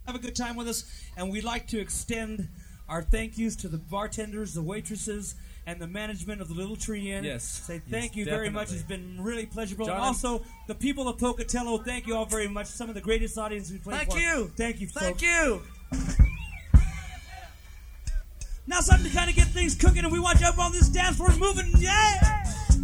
have a good time with us, and we'd like to extend our thank yous to the bartenders, the waitresses, and the management of the Little Tree Inn. Yes. Say thank you very much. It's been really pleasurable. John, and also, the people of Pocatello, thank you all very much. Some of the greatest audience we've played for. Thank you. Thank you, Thank folks. you. Now something to kind of get things cooking, and we want you up on this dance floor moving. Yeah!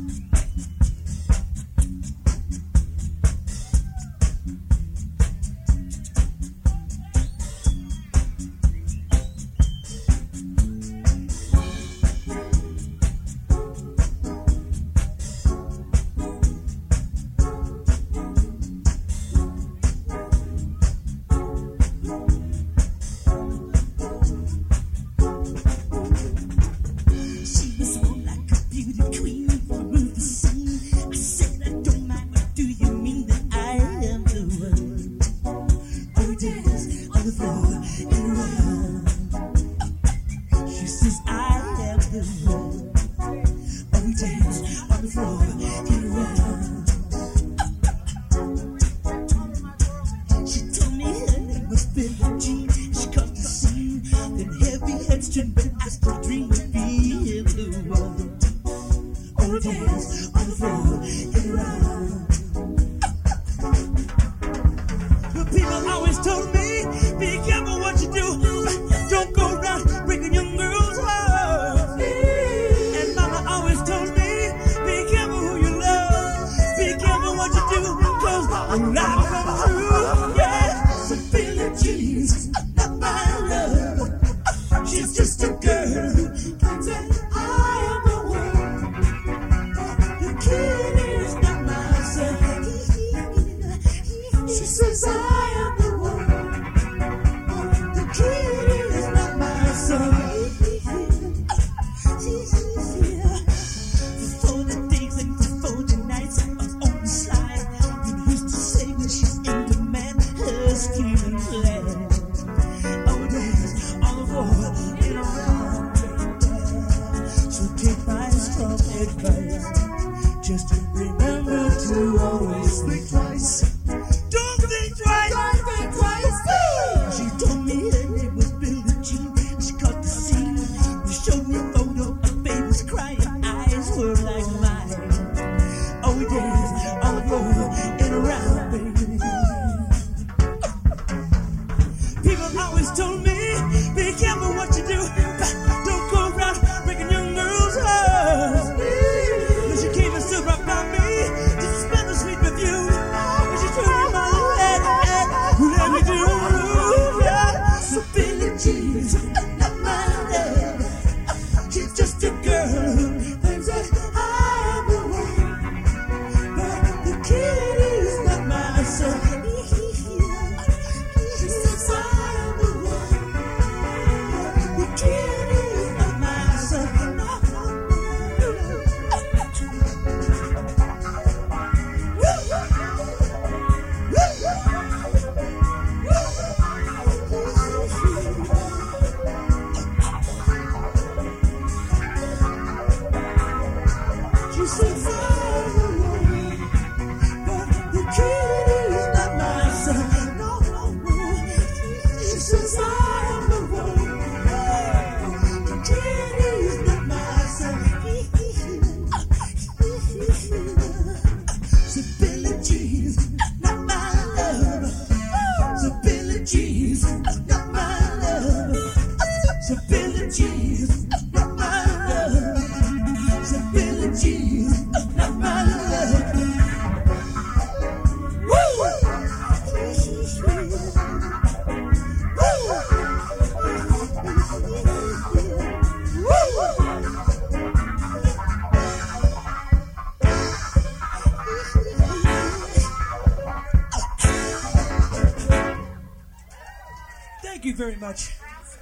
Thank you very much.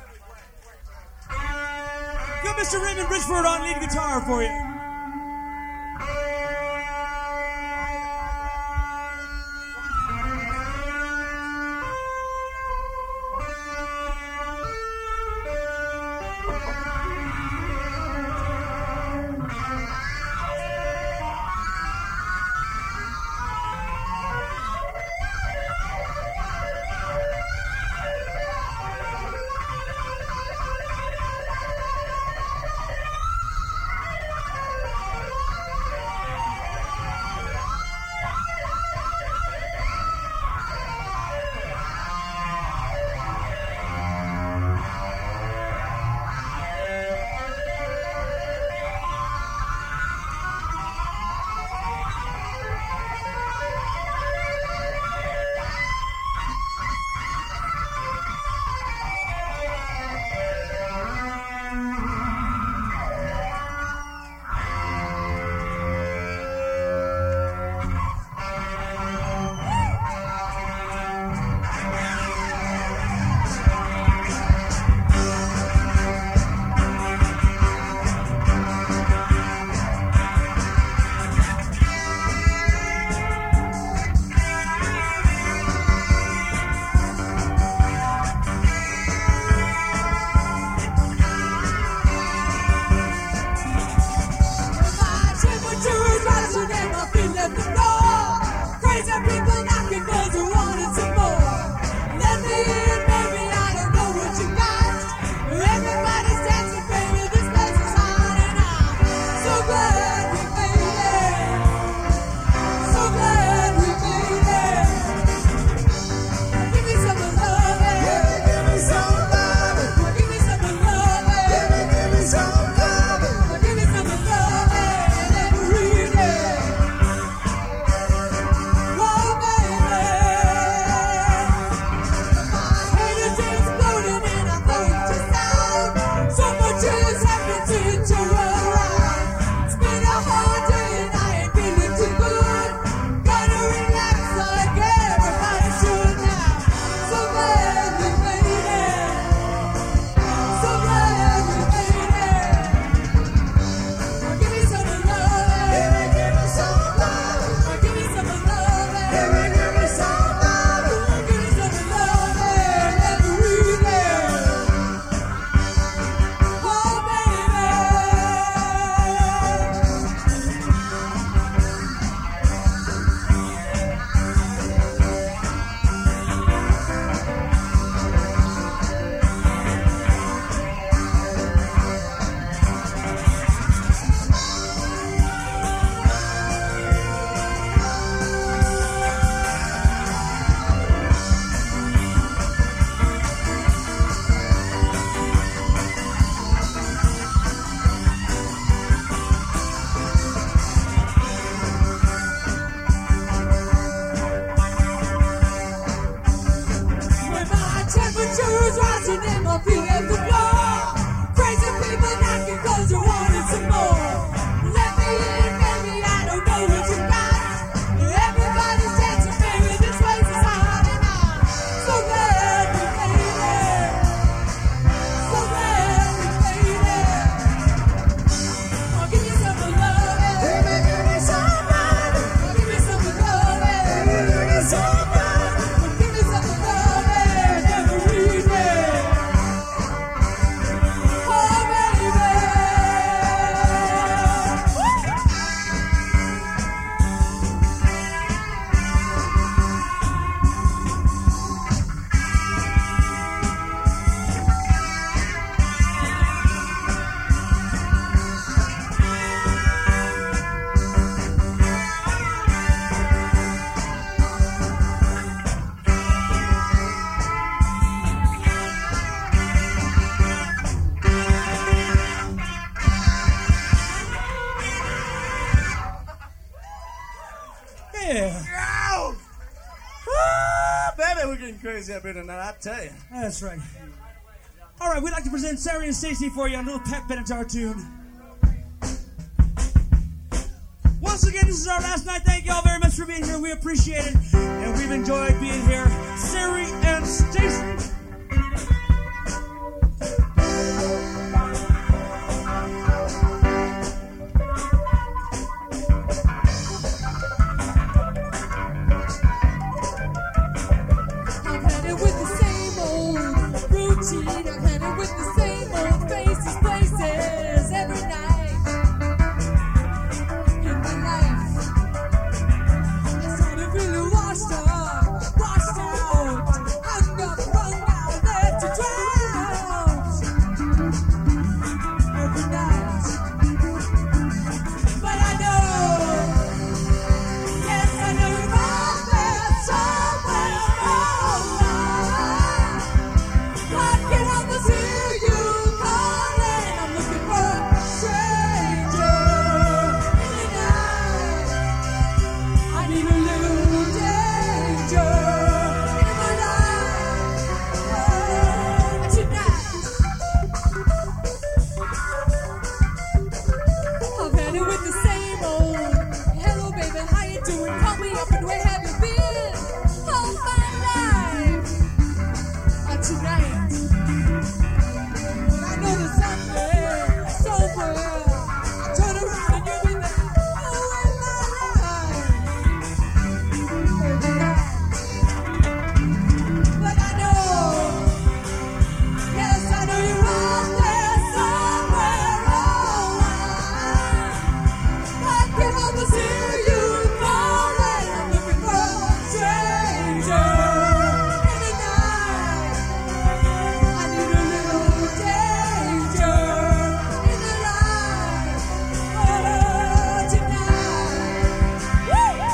Got Mr. Raymond Bridgeford on lead guitar for you. temperature's rising and my feet at the floor. Crazy people knocking 'cause they're wanting some more. Let me in, baby, I don't know what you got. Everybody's dancing, baby, this place is hot and I'm so glad we made it. So glad we made it. Oh, give me some of love, baby, give me some love. Oh, give me some of love, baby, give me some love. Oh, give me some of love, baby, every day. Oh, baby. Yeah, Baby, we're getting crazy up here tonight, I tell you. that's right. All right, we'd like to present Sari and Stacy for you on a little Pat Benatar tune. Once again, this is our last night. Thank you all very much for being here. We appreciate it, and we've enjoyed being here. Sari and Stacy. I've had it with the same old routine. I've had it with the same old faces, places every night in my life. I started really washed up, washed out, hung up, wrung out, left to drown every night. But I know, yes, I know you're out there somewhere. I can almost hear you calling. I'm looking for a stranger in the night. I need a little danger in my life tonight. I've had it with the same old. Hello, baby, how you doing? Call me up and where have you been? All my life. Tonight, I know there's something somewhere. I turn around and you'll be there. Oh, in my life. Every night. But I know, yes, I know you're out there somewhere. Oh, I can almost hear you calling. I'm looking for a stranger in the night. I need a little danger in the light. Oh, tonight. Woo!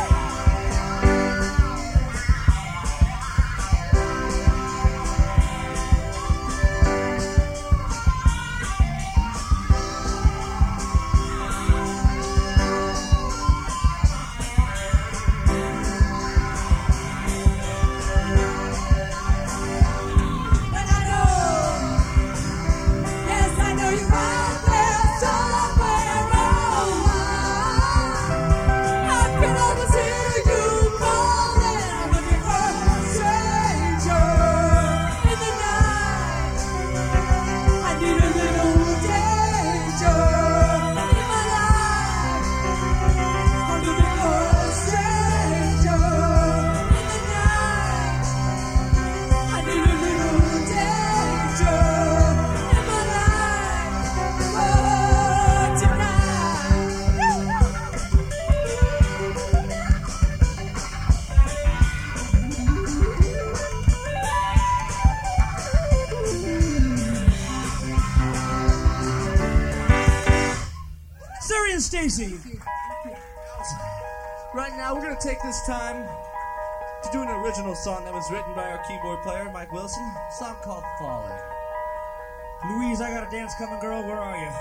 But I know, yes, I know you're out there somewhere. Oh, I can almost hear you calling. I'm looking for a stranger in the night. I need a little danger in my life. I'm looking for a stranger in the night. I need a little danger in my life. Oh, tonight. Sari and Stacy. Right now, we're going to take this time to do an original song that was written by our keyboard player, Mike Wilson. A song called Falling. Louise, I got a dance coming, girl. Where are you?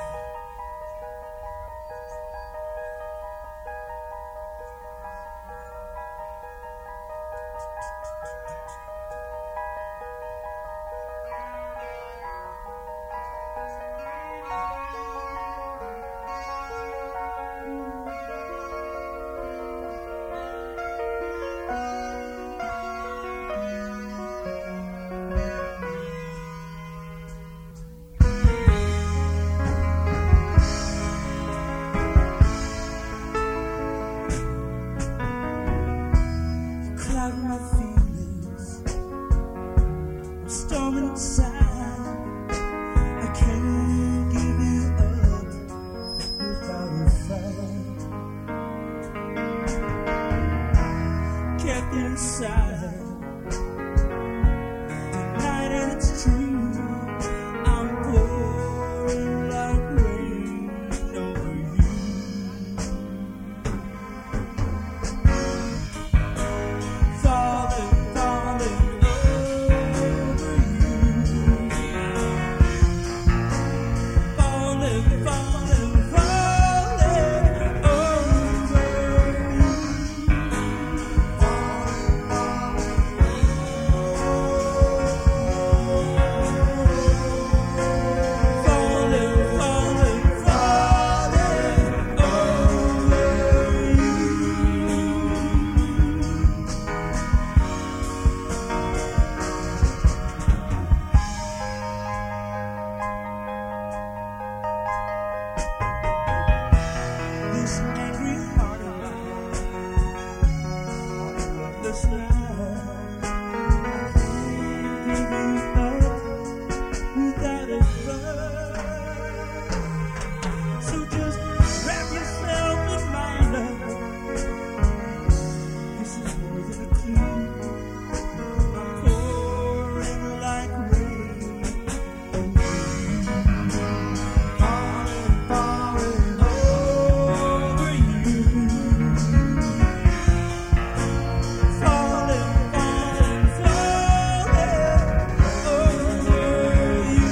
storm inside. I can't give you up without a fight. Kept inside tonight, and it's true. I'm pouring like rain over you. Falling, falling over you. Falling, falling, falling over you. Falling, falling, falling over you. This angry heart of mine, this night, give you up without a fight. So just wrap yourself in my love. This is more than a clue. I'm pouring like rain over you. Falling, falling over you. Falling, falling, falling over you.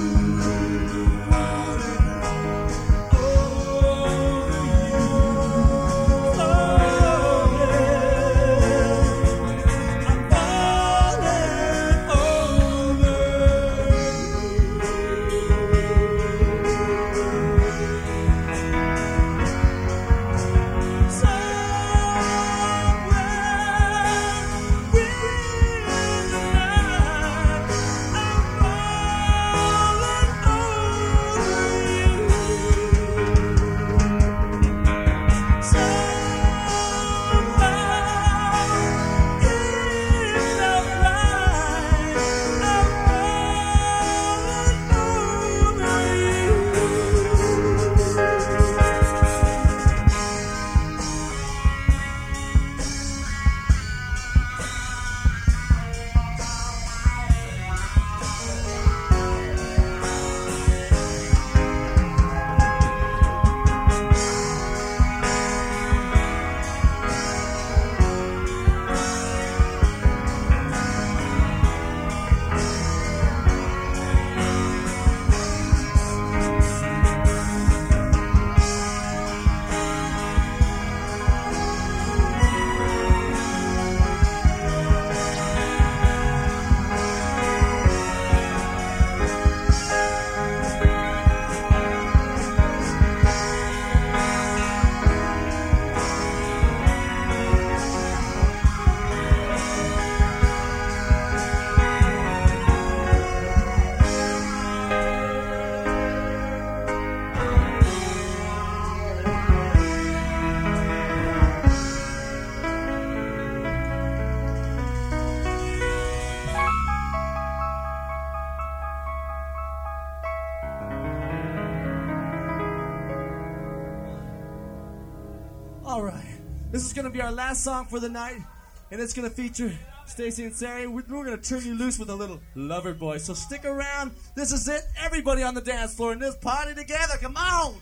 All right, this is gonna be our last song for the night, and it's gonna feature Stacy and Sari. We're gonna turn you loose with a little Lover Boy. So stick around. This is it. Everybody on the dance floor in this party together. Come on.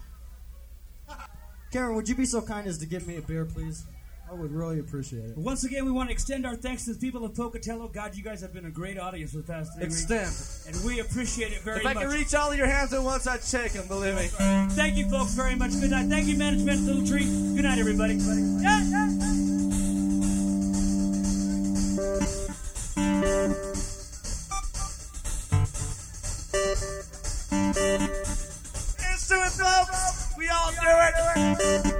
Karen, would you be so kind as to get me a beer, please? I would really appreciate it. Once again, we want to extend our thanks to the people of Pocatello. God, you guys have been a great audience with us today. Extend. And we appreciate it very If much. I can reach all of your hands at once, I'd shake them, believe me. Thank you, folks, very much. Good night. Thank you, management. Little treat. Good night, everybody. Yeah, yeah, yeah. Let's do it, folks. We all do it.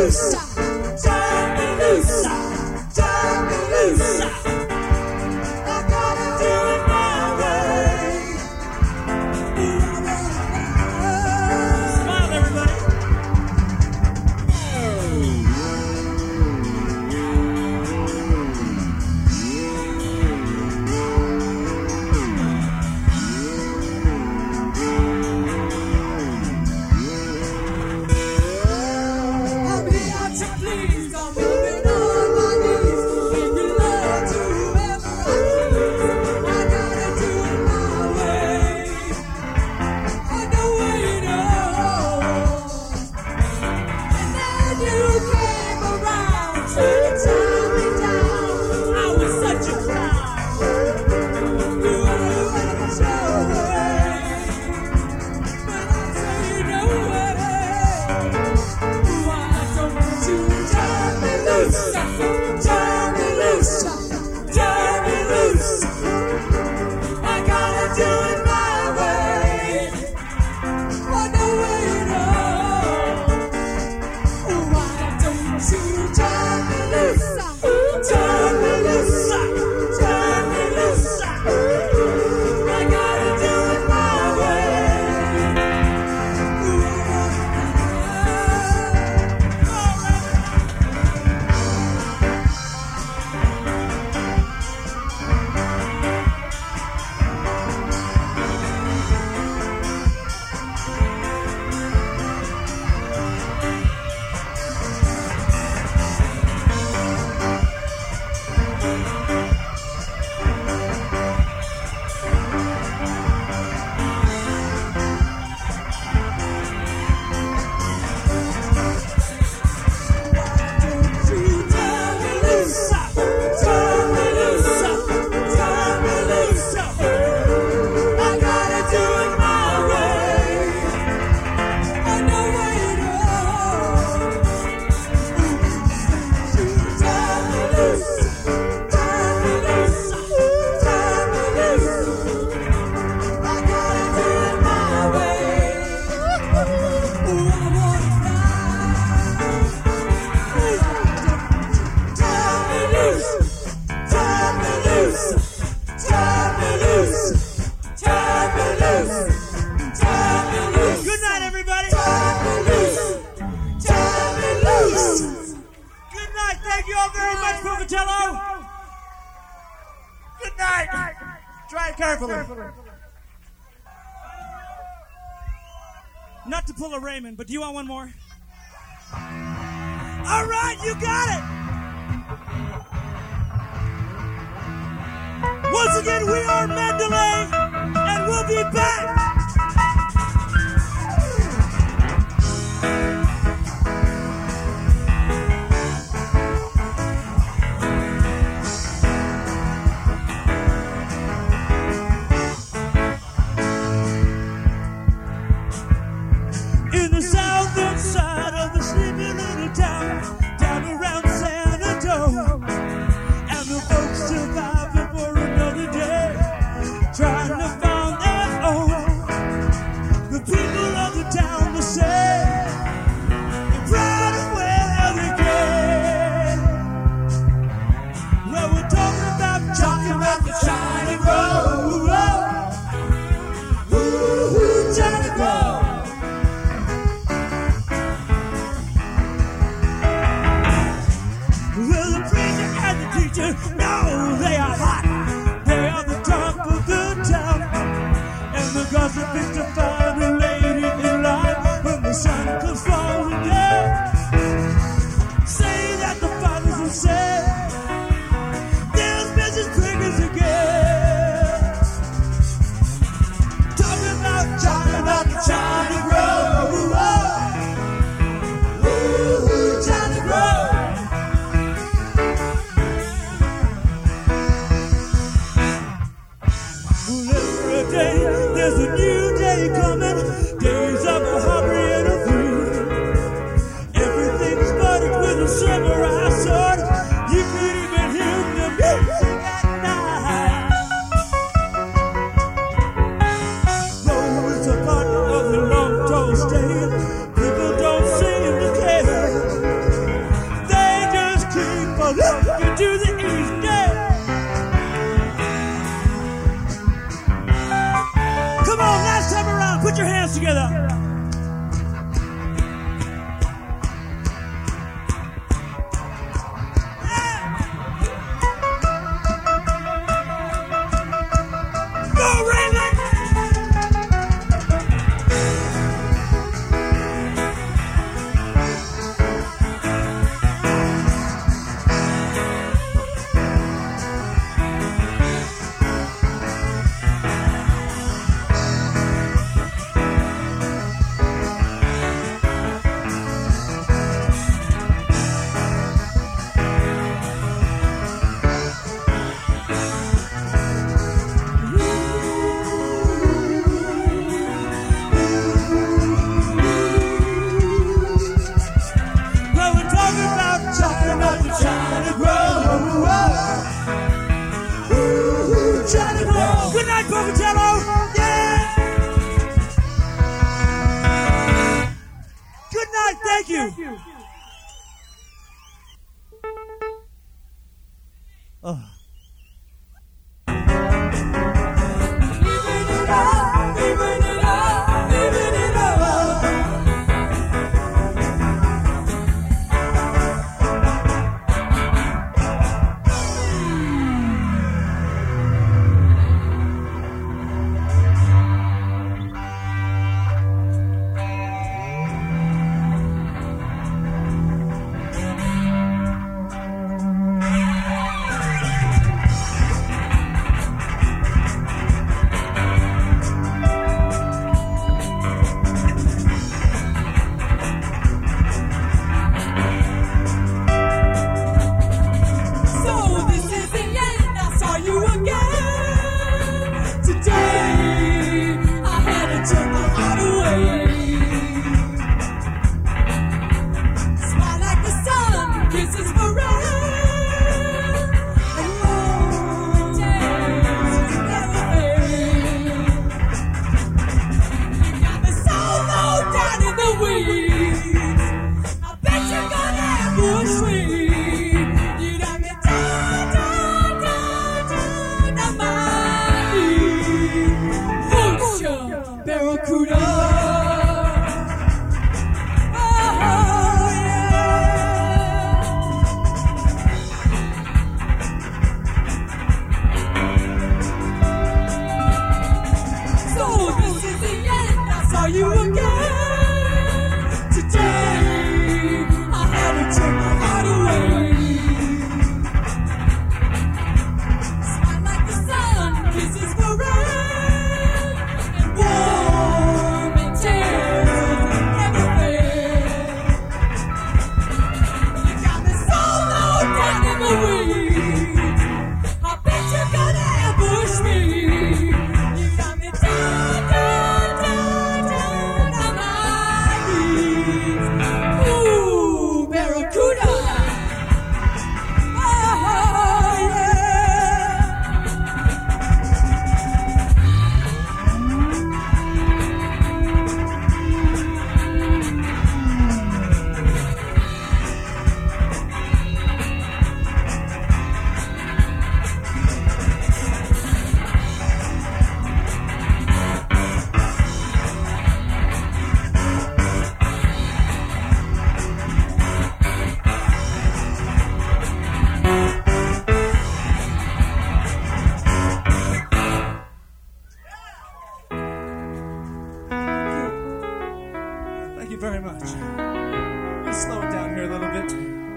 Try it carefully. Not to pull a Raymond, but do you want one more? All right, you got it. Once again, we are Mandalay, and we'll be back. In the southern side of the sleepy little town, down around San Antonio, and the folks surviving for another day, trying to find their own. Thank you. Oh. Very much. Let's slow it down here a little bit.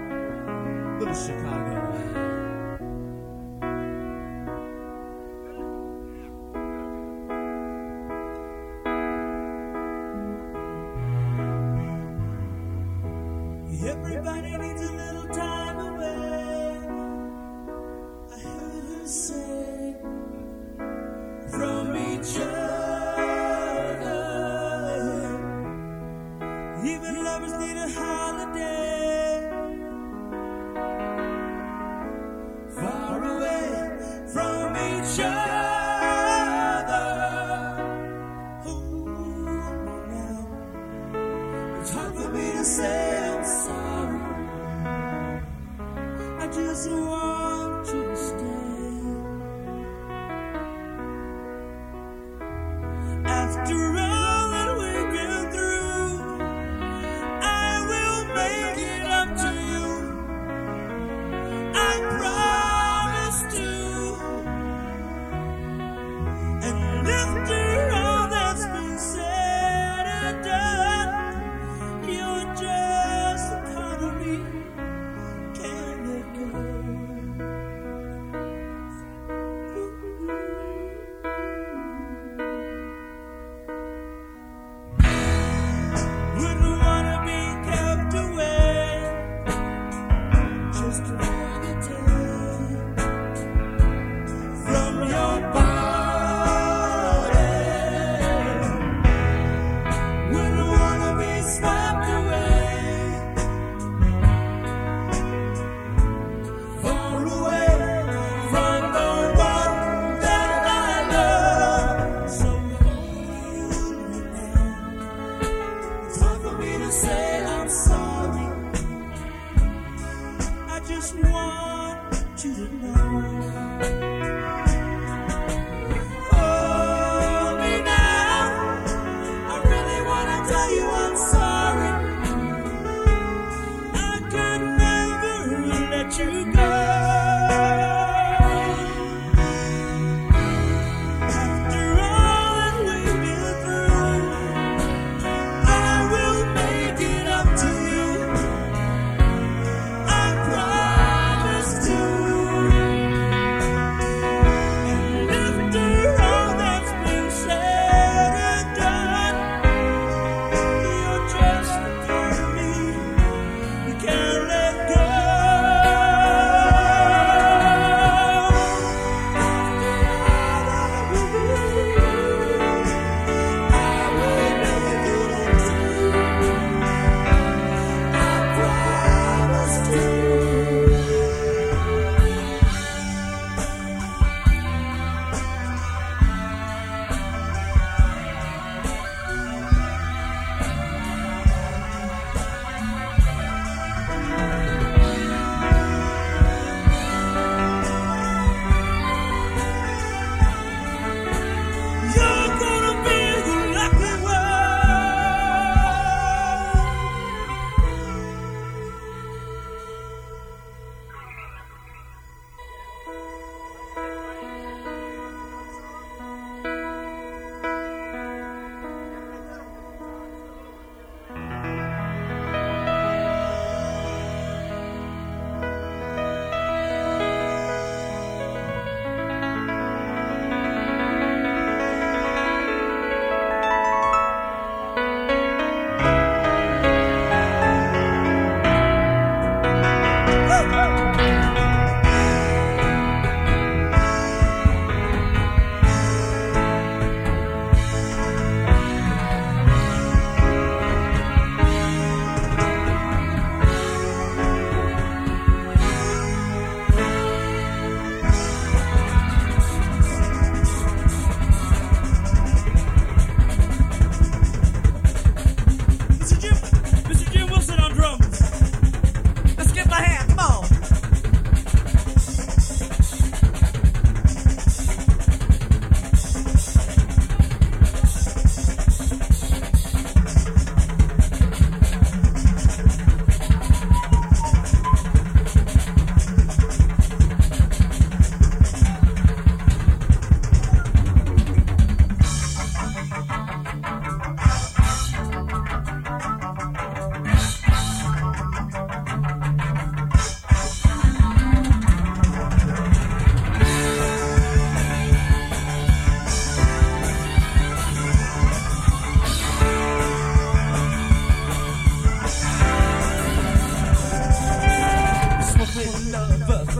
Little Chicago. Everybody needs a little time away. I heard her say from each other. Even lovers need a holiday. Far away from each other. Hold me now. It's hard for me to say I'm sorry. I just want you to stay. After all that we've been through, I will make it up to you. I promise to. And after all that's been said and done, you're just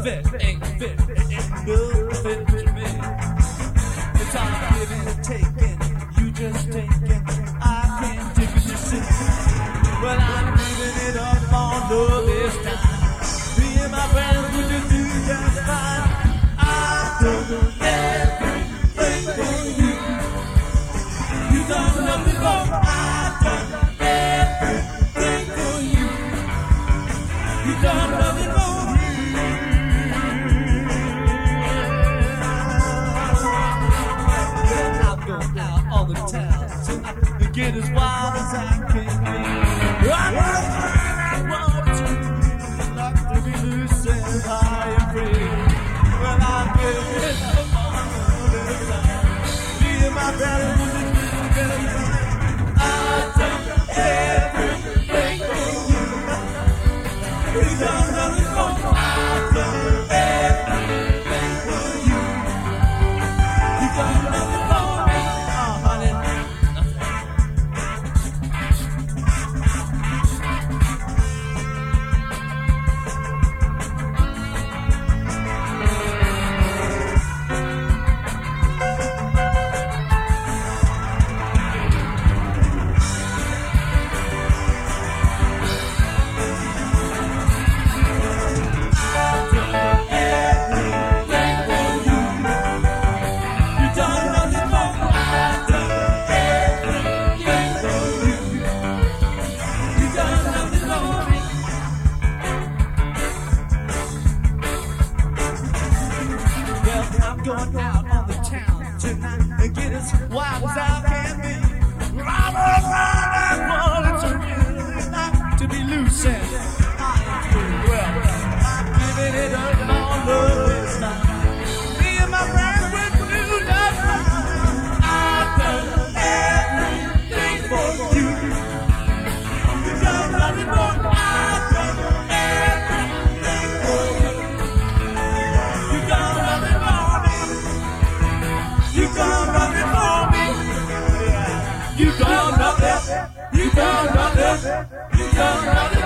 fit, ain't fit, it ain't no fit to me. It's all giving and taking, you just taking, I can't take it to see. Well, I'm giving it up on love this time. Me and my friends, we just do just fine. I've done everything for you. You done nothing wrong. I've done everything for you. You done nothing wrong. I'm going out on the town tonight to get as wild as I can be. I'm want to like to be loose and high and free. Well, I'm giving up on this time. Me and my brother will just be together. I've done everything for you. You done nothing wrong. I've done everything for you. You done nothing for me. Oh, honey. Going out on the town tonight and get as wild as I can be. I'm wanting to really like to be loose and high and free. Well, I'm giving it up on love this time. Me and my friends with new love. I've done everything for you. You've done nothing more. I've done everything for you. You've done nothing more. You done nothing for me. You done nothing. You done nothing. You done nothing.